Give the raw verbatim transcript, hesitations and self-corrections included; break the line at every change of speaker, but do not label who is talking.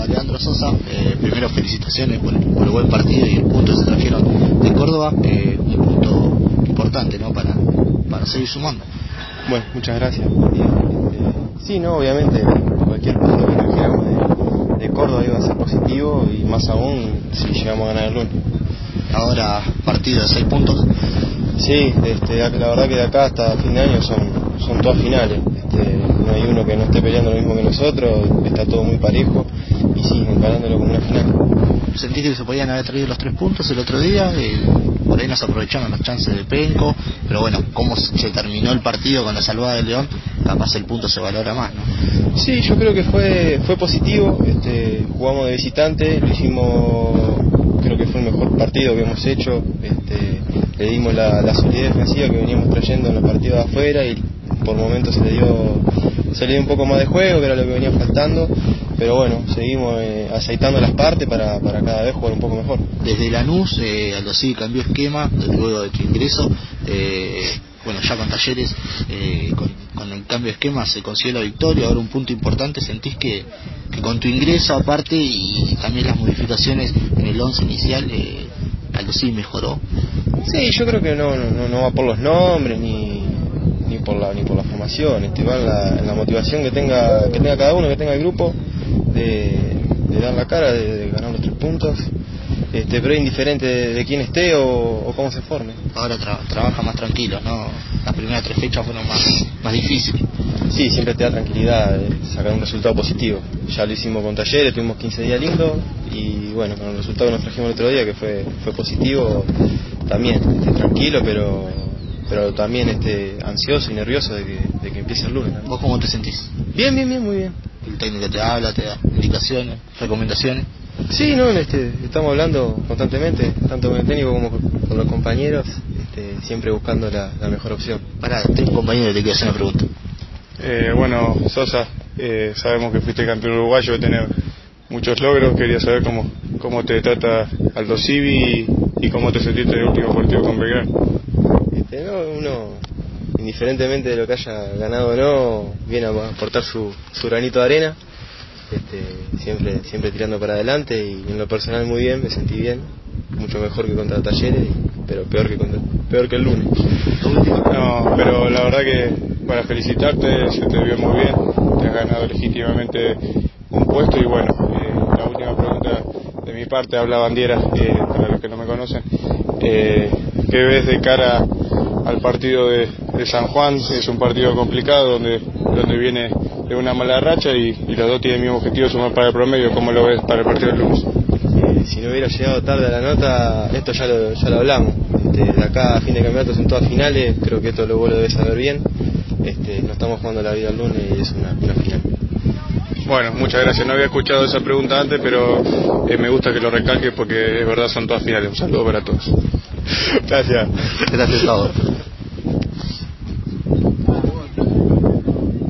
Leandro Sosa. Eh, primero felicitaciones por, por el buen partido y el punto que se trajeron de Córdoba, eh, un punto importante, ¿no?, para, para seguir sumando.
Bueno, muchas gracias. Este, sí, no, obviamente cualquier punto que trajéramos de, de Córdoba iba a ser positivo, y más aún si llegamos a ganar el lunes.
Ahora partido de seis puntos.
Sí, este, la verdad que de acá hasta fin de año son, son todas finales. Este, no hay uno que no esté peleando lo mismo que nosotros, está todo muy parejo y sí, encarándolo como una final.
¿Sentís que se podían haber traído los tres puntos el otro día? Eh, por ahí nos aprovecharon las chances de Penco, pero bueno, como se terminó el partido con la salvada del León, capaz el punto se valora más, ¿no?
Sí, yo creo que fue fue positivo. Este, jugamos de visitante, lo hicimos, creo que fue el mejor partido que hemos hecho. Este, le dimos la, la solidez defensiva que veníamos trayendo en los partidos de afuera, y por momentos se le dio se le dio un poco más de juego, que era lo que venía faltando, pero bueno, seguimos eh, aceitando las partes para, para cada vez jugar un poco mejor.
Desde Lanús, eh, Aldo Civi cambió esquema luego de tu ingreso, eh, bueno, ya con Talleres, eh, con, con el cambio de esquema se consiguió la victoria, ahora un punto importante. ¿Sentís que, que con tu ingreso aparte y, y también las modificaciones en el once inicial, eh, Aldo Civi mejoró?
Sí, yo creo que no, no, no va por los nombres ni ni por la ni por la formación, este, va en la, en la motivación que tenga que tenga cada uno, que tenga el grupo, de, de dar la cara, de, de ganar los tres puntos, este, pero es indiferente de, de quién esté o, o cómo se forme.
Ahora tra trabaja más tranquilo, ¿no? Las primeras tres fechas fueron más, más difíciles.
Sí, siempre te da tranquilidad eh, sacar un resultado positivo. Ya lo hicimos con Talleres, tuvimos quince días lindos, y bueno, con el resultado que nos trajimos el otro día, que fue fue positivo, también este, tranquilo, pero pero también este ansioso y nervioso de que, de que empiece el lunes, ¿no?
¿Vos cómo te sentís?
Bien, bien, bien, muy bien.
¿El técnico te habla, te da indicaciones, recomendaciones?
Sí, no, este, estamos hablando constantemente, tanto con el técnico como con los compañeros, este, siempre buscando la, la mejor opción.
Pará, tengo un compañero que te quiere hacer una pregunta.
Eh, bueno, Sosa, eh, sabemos que fuiste campeón uruguayo, de tener muchos logros. Quería saber cómo, cómo te trata Aldo Civi y, y cómo te sentiste en el último partido con Belgrano.
Este, no, uno, indiferentemente de lo que haya ganado o no, viene a aportar su, su granito de arena, este, siempre, siempre tirando para adelante, y en lo personal muy bien, me sentí bien, mucho mejor que contra Talleres, pero peor que contra, peor que el lunes.
No, pero la verdad que para felicitarte, se te vio muy bien, te has ganado legítimamente un puesto. Y bueno, eh, la última pregunta de mi parte, habla Bandiera, eh, para los que no me conocen, eh, ¿qué ves de cara al partido de, de San Juan? Es un partido complicado donde, donde viene de una mala racha y, y los dos tienen el mismo objetivo, sumar para el promedio. ¿Cómo lo ves para el partido del lunes?
Eh, si no hubiera llegado tarde a la nota, esto ya lo, ya lo hablamos. Este, de acá a fin de campeonato son todas finales, creo que esto lo vos lo debes saber bien. Este, no estamos jugando la vida el lunes y es una, una final.
Bueno, muchas gracias. No había escuchado esa pregunta antes, pero eh, me gusta que lo recalques porque es verdad, son todas finales. Un saludo para todos.
Gracias.
Gracias a todos.